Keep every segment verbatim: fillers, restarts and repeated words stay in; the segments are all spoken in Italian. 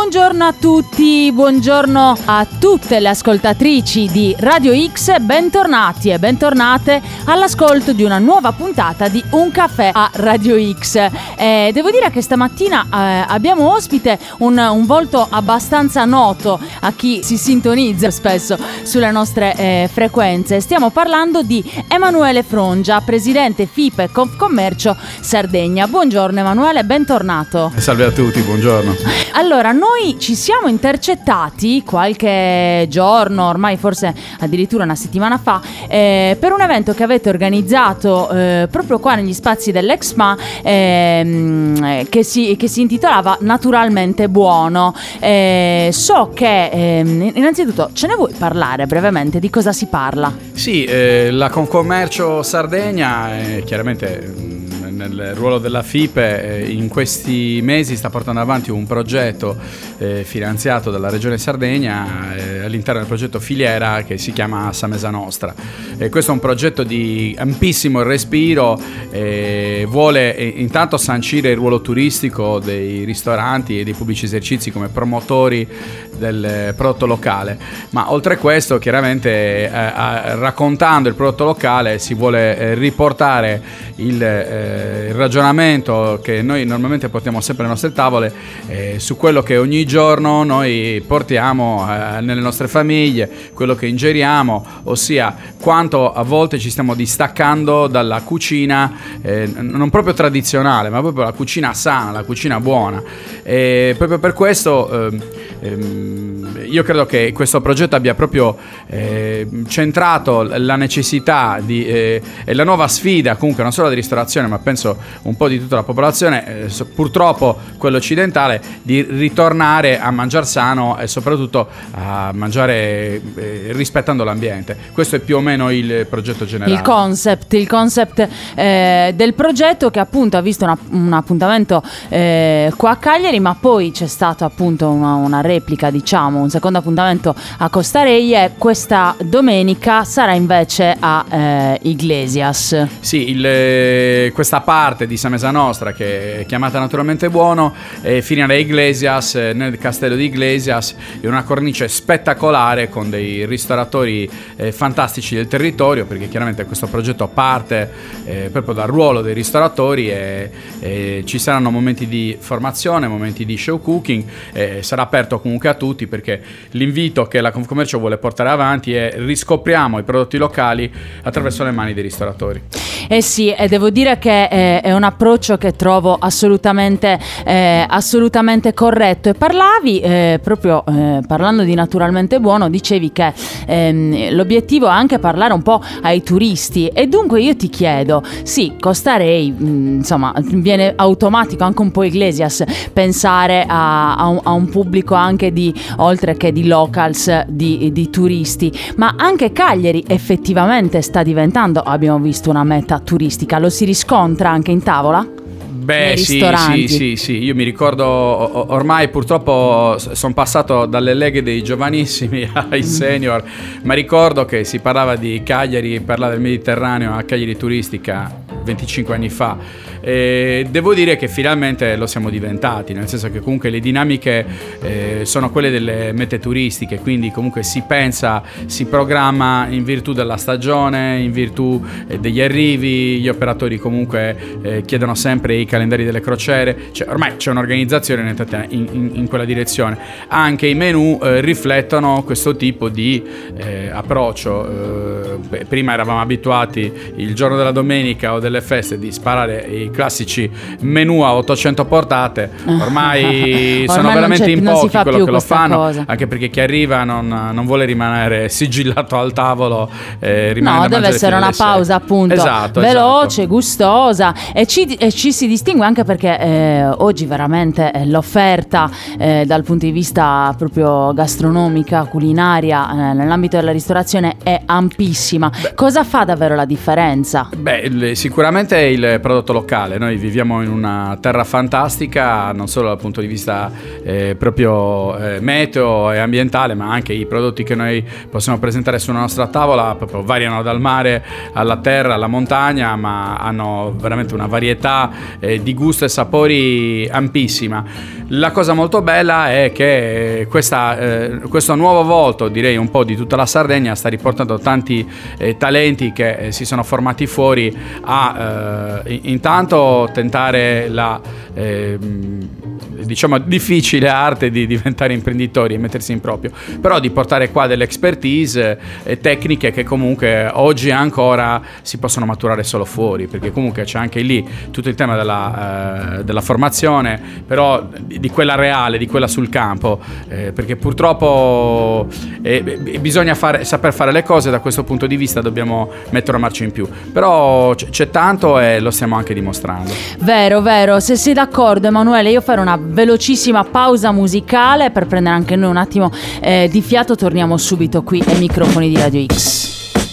Buongiorno a tutti, buongiorno a tutte le ascoltatrici di Radio X, bentornati e bentornate all'ascolto di una nuova puntata di Un Caffè a Radio X. Eh, devo dire che stamattina eh, abbiamo ospite un, un volto abbastanza noto a chi si sintonizza spesso sulle nostre eh, frequenze. Stiamo parlando di Emanuele Frongia, presidente FIPE Confcommercio Sardegna. Buongiorno Emanuele, bentornato. Salve a tutti, buongiorno. Allora, noi ci siamo intercettati qualche giorno, ormai forse addirittura una settimana fa, eh, per un evento che avete organizzato eh, proprio qua negli spazi dell'Exma, eh, che, si, che si intitolava Naturalmente Buono. Eh, so che, eh, innanzitutto, ce ne vuoi parlare brevemente? Di cosa si parla? Sì, eh, la Confcommercio Sardegna, eh, chiaramente nel ruolo della FIPE, eh, in questi mesi sta portando avanti un progetto eh, finanziato dalla Regione Sardegna eh, all'interno del progetto Filiera che si chiama Sa Mesa Nostra. Eh, questo è un progetto di ampissimo respiro, eh, vuole eh, intanto sancire il ruolo turistico dei ristoranti e dei pubblici esercizi come promotori del prodotto locale, ma oltre a questo chiaramente eh, a, raccontando il prodotto locale si vuole eh, riportare il, eh, il ragionamento che noi normalmente portiamo sempre alle nostre tavole eh, su quello che ogni giorno noi portiamo eh, nelle nostre famiglie, quello che ingeriamo, ossia quanto a volte ci stiamo distaccando dalla cucina eh, non proprio tradizionale, ma proprio la cucina sana, la cucina buona. E proprio per questo eh, ehm, io credo che questo progetto abbia proprio eh, centrato la necessità di, eh, e la nuova sfida comunque non solo di ristorazione ma penso un po' di tutta la popolazione, eh, purtroppo quello occidentale, di ritornare a mangiare sano e soprattutto a mangiare eh, rispettando l'ambiente. Questo è più o meno il progetto generale. Il concept, il concept eh, del progetto, che appunto ha visto una, un appuntamento eh, qua a Cagliari, ma poi c'è stato appunto una, una replica, diciamo, un secondo appuntamento a Costareie. Questa domenica sarà invece a eh, Iglesias. Sì, il, questa parte di Sa Mesa Nostra, che è chiamata Naturalmente Buono, e finire a Iglesias, nel castello di Iglesias, in una cornice spettacolare con dei ristoratori eh, fantastici del territorio, perché chiaramente questo progetto parte eh, proprio dal ruolo dei ristoratori e, e ci saranno momenti di formazione, momenti di show cooking, eh, sarà aperto comunque a tutti, perché l'invito che la Confcommercio vuole portare avanti è: riscopriamo i prodotti locali attraverso le mani dei ristoratori. Eh sì, e devo dire che eh, è un approccio che trovo assolutamente eh, assolutamente corretto. E parlavi eh, proprio eh, parlando di Naturalmente Buono, dicevi che ehm, l'obiettivo è anche parlare un po' ai turisti, e dunque io ti chiedo, sì, Costarei, mh, insomma, viene automatico anche un po' Iglesias pensare a, a, un, a un pubblico anche di, oltre che di locals, di, di turisti, ma anche Cagliari effettivamente sta diventando, abbiamo visto, una meta turistica. Lo si riscontra anche in tavola? Beh, sì, sì, sì, sì, io mi ricordo, ormai purtroppo sono passato dalle leghe dei giovanissimi ai senior, ma ricordo che si parlava di Cagliari, parlava del Mediterraneo a Cagliari turistica venticinque anni fa. E devo dire che finalmente lo siamo diventati, nel senso che comunque le dinamiche eh, sono quelle delle mete turistiche, quindi comunque si pensa, si programma in virtù della stagione, in virtù eh, degli arrivi, gli operatori comunque eh, chiedono sempre i calendari delle crociere, cioè ormai c'è un'organizzazione in, in, in quella direzione. Anche i menù eh, riflettono questo tipo di eh, approccio. Eh, prima eravamo abituati il giorno della domenica o delle feste di sparare i classici menù a ottocento portate, ormai sono ormai veramente in pochi quello che lo fanno, cosa. Anche perché chi arriva non, non vuole rimanere sigillato al tavolo, eh, no, deve essere una pausa appunto esatto, veloce, esatto. gustosa, e ci, e ci si distingue anche perché eh, oggi veramente eh, l'offerta eh, dal punto di vista proprio gastronomica, culinaria, eh, nell'ambito della ristorazione è ampissima. Beh, cosa fa davvero la differenza? Beh, sicuramente il prodotto locale, musicale. Noi viviamo in una terra fantastica, non solo dal punto di vista eh, proprio eh, meteo e ambientale, ma anche i prodotti che noi possiamo presentare sulla nostra tavola proprio variano dal mare alla terra, alla montagna, ma hanno veramente una varietà eh, di gusto e sapori ampissima. La cosa molto bella è che questa, eh, questo nuovo volto, direi un po' di tutta la Sardegna, sta riportando tanti eh, talenti che eh, si sono formati fuori a eh, intanto tentare la eh, diciamo difficile arte di diventare imprenditori e mettersi in proprio, però di portare qua delle expertise e tecniche che comunque oggi ancora si possono maturare solo fuori, perché comunque c'è anche lì tutto il tema della, eh, della formazione, però di, di quella reale, di quella sul campo, eh, perché purtroppo eh, bisogna fare, saper fare le cose. Da questo punto di vista dobbiamo mettere una marcia in più, però c- c'è tanto e lo stiamo anche dimostrando. Vero, vero. Se sei d'accordo, Emanuele, io farò una velocissima pausa musicale per prendere anche noi un attimo eh, di fiato. Torniamo subito qui ai microfoni di Radio X.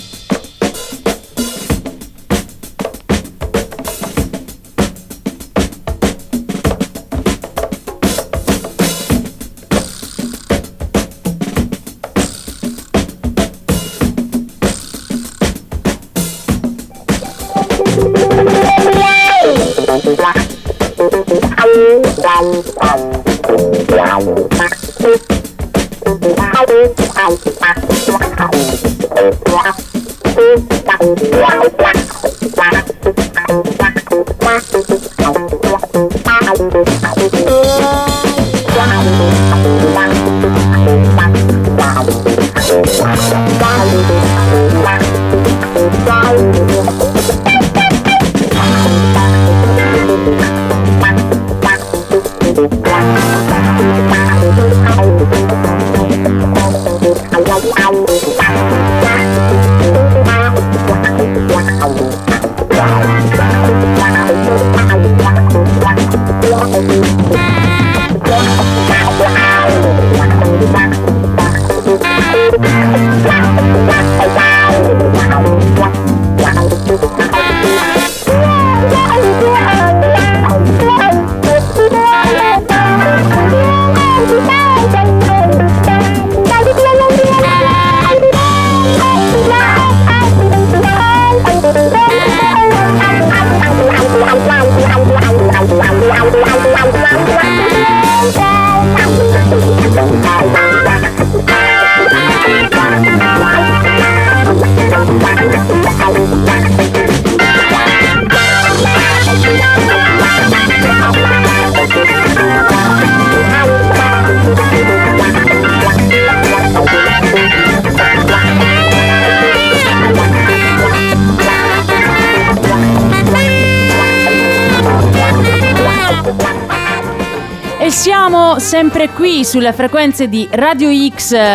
Siamo sempre qui sulle frequenze di Radio X eh,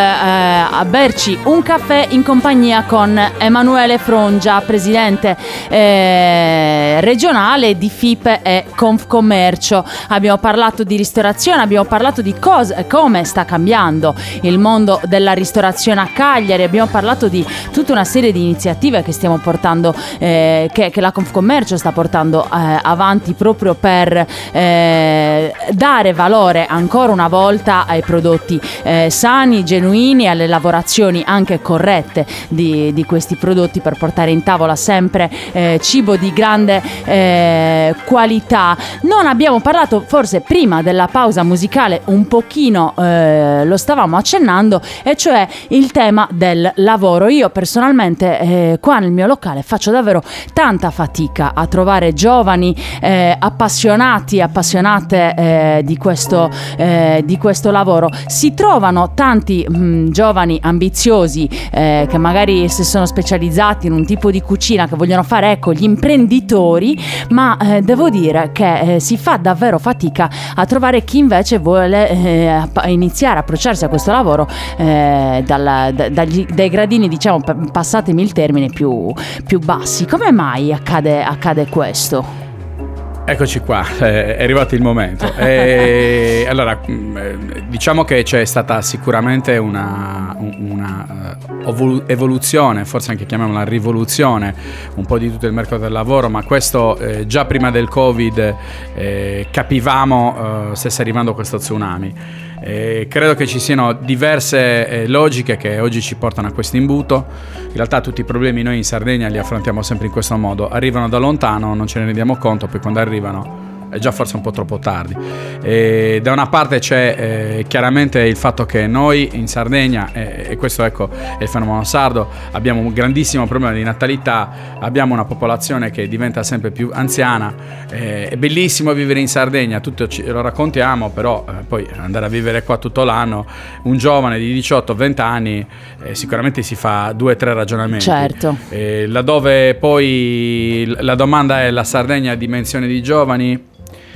a berci un caffè in compagnia con Emanuele Frongia, presidente eh, regionale di FIPE e Confcommercio. Abbiamo parlato di ristorazione, abbiamo parlato di cosa, come sta cambiando il mondo della ristorazione a Cagliari, abbiamo parlato di tutta una serie di iniziative che stiamo portando, eh, che, che la Confcommercio sta portando eh, avanti proprio per eh, dare valore ancora una volta ai prodotti eh, sani, genuini, alle lavorazioni anche corrette di, di questi prodotti, per portare in tavola sempre eh, cibo di grande eh, qualità. Non abbiamo parlato, forse prima della pausa musicale un pochino eh, lo stavamo accennando, e cioè il tema del lavoro. Io personalmente eh, qua nel mio locale faccio davvero tanta fatica a trovare giovani eh, appassionati, appassionate eh, di questo Eh, di questo lavoro. Si trovano tanti mh, giovani ambiziosi eh, che magari si sono specializzati in un tipo di cucina, che vogliono fare, ecco, gli imprenditori, ma eh, devo dire che eh, si fa davvero fatica a trovare chi invece vuole eh, iniziare a approcciarsi a questo lavoro eh, dal, da, dagli, dai gradini, diciamo, passatemi il termine, più, più bassi. Come mai accade, accade questo? Eccoci qua, è arrivato il momento. E allora diciamo che c'è stata sicuramente una, una evoluzione, forse anche chiamiamola rivoluzione, un po' di tutto il mercato del lavoro, ma questo eh, già prima del Covid eh, capivamo eh, stesse arrivando questo tsunami. Eh, credo che ci siano diverse eh, logiche che oggi ci portano a questo imbuto. In realtà tutti i problemi noi in Sardegna li affrontiamo sempre in questo modo: arrivano da lontano, non ce ne rendiamo conto, poi quando arrivano è già forse un po' troppo tardi. E da una parte c'è eh, chiaramente il fatto che noi in Sardegna, eh, e questo ecco è il fenomeno sardo, abbiamo un grandissimo problema di natalità, abbiamo una popolazione che diventa sempre più anziana. Eh, è bellissimo vivere in Sardegna, tutto ci, lo raccontiamo, però eh, poi andare a vivere qua tutto l'anno, un giovane di diciotto venti anni eh, sicuramente si fa due o tre ragionamenti. Certo. Eh, laddove poi la domanda è: la Sardegna ha dimensione di giovani?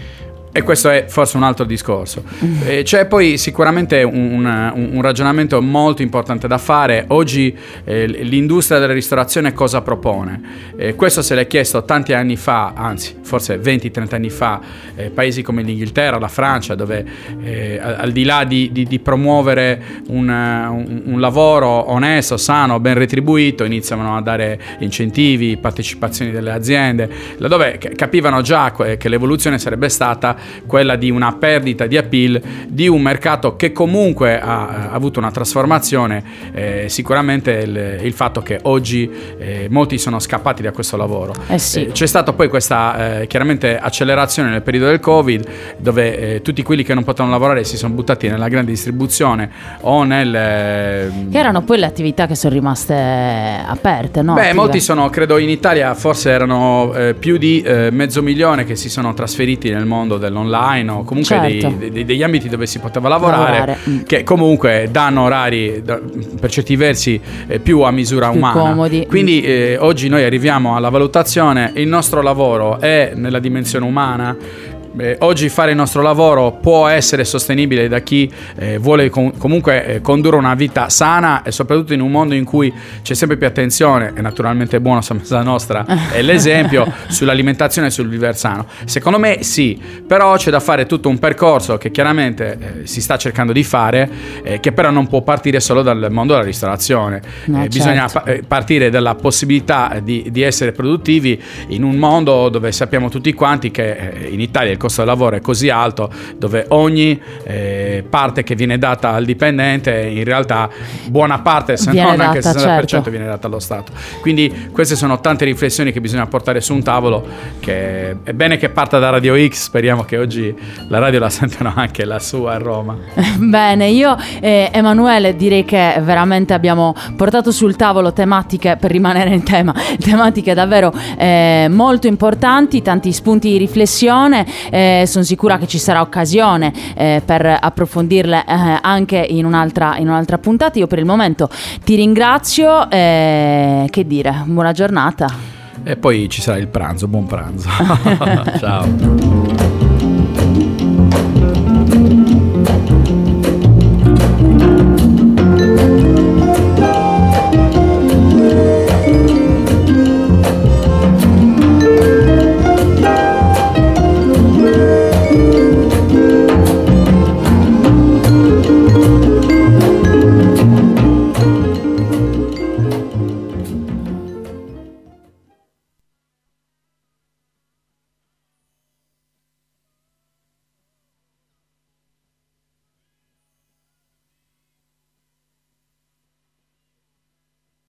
E questo è forse un altro discorso. Eh, c'è poi sicuramente un, un, un ragionamento molto importante da fare. Oggi eh, l'industria della ristorazione cosa propone? Eh, questo se l'è chiesto tanti anni fa, anzi forse venti trenta anni fa, eh, paesi come l'Inghilterra, la Francia, dove eh, al di là di, di, di promuovere un, un, un lavoro onesto, sano, ben retribuito, iniziano a dare incentivi, partecipazioni delle aziende, laddove capivano già che l'evoluzione sarebbe stata quella di una perdita di appeal di un mercato che comunque ha, ha avuto una trasformazione. Eh, sicuramente il, il fatto che oggi eh, molti sono scappati da questo lavoro. Eh sì. eh, c'è stata poi questa eh, chiaramente accelerazione nel periodo del Covid, dove eh, tutti quelli che non potevano lavorare si sono buttati nella grande distribuzione o nel eh, che erano poi le attività che sono rimaste aperte, no? Beh, Attive. molti sono, credo in Italia forse erano eh, più di eh, mezzo milione che si sono trasferiti nel mondo del online o comunque certo. dei, dei, degli ambiti dove si poteva lavorare, lavorare. che comunque danno orari da, per certi versi eh, più a misura più umana. comodi. Quindi eh, oggi noi arriviamo alla valutazione: il nostro lavoro è nella dimensione umana? Eh, oggi fare il nostro lavoro può essere sostenibile da chi eh, vuole com- comunque eh, condurre una vita sana, e soprattutto in un mondo in cui c'è sempre più attenzione, e naturalmente buono Cosa Nostra è l'esempio, sull'alimentazione e sul vivere sano. Secondo me sì, però c'è da fare tutto un percorso che chiaramente eh, si sta cercando di fare, eh, che però non può partire solo dal mondo della ristorazione. No, eh, bisogna certo. pa- eh, partire dalla possibilità di, di essere produttivi in un mondo dove sappiamo tutti quanti che eh, in Italia il costo del lavoro è così alto, dove ogni eh, parte che viene data al dipendente in realtà buona parte, se viene non anche il data, sessanta per cento certo. viene data allo Stato. Quindi queste sono tante riflessioni che bisogna portare su un tavolo, che è bene che parta da Radio X. Speriamo che oggi la radio la sentano anche lassù a Roma. Bene, io e Emanuele direi che veramente abbiamo portato sul tavolo tematiche, per rimanere in tema, tematiche davvero eh, molto importanti, tanti spunti di riflessione. Eh, sono sicura che ci sarà occasione eh, per approfondirle eh, anche in un'altra, in un'altra puntata. Io per il momento ti ringrazio, eh, che dire, buona giornata. E poi ci sarà il pranzo, buon pranzo. Ciao.